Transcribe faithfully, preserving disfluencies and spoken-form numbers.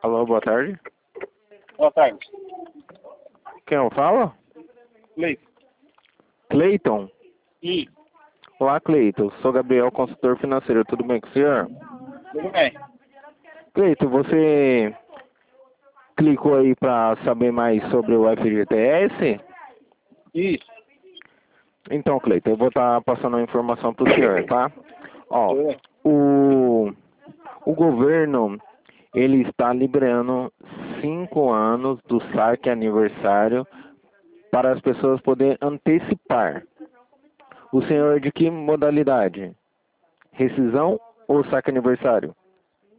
Alô, boa tarde. Boa tarde. Quem eu falo? Leite. Cleiton? E Olá, Cleiton. Sou Gabriel, consultor financeiro. Tudo bem com o senhor? tudo bem? Cleiton, você clicou aí para saber mais sobre o F G T S? Isso. Então, Cleiton, eu vou estar passando a informação para o senhor, tá? Ó, É. o, o governo, ele está liberando cinco anos do saque aniversário para as pessoas poderem antecipar. O senhor é de que modalidade? Rescisão ou saque aniversário?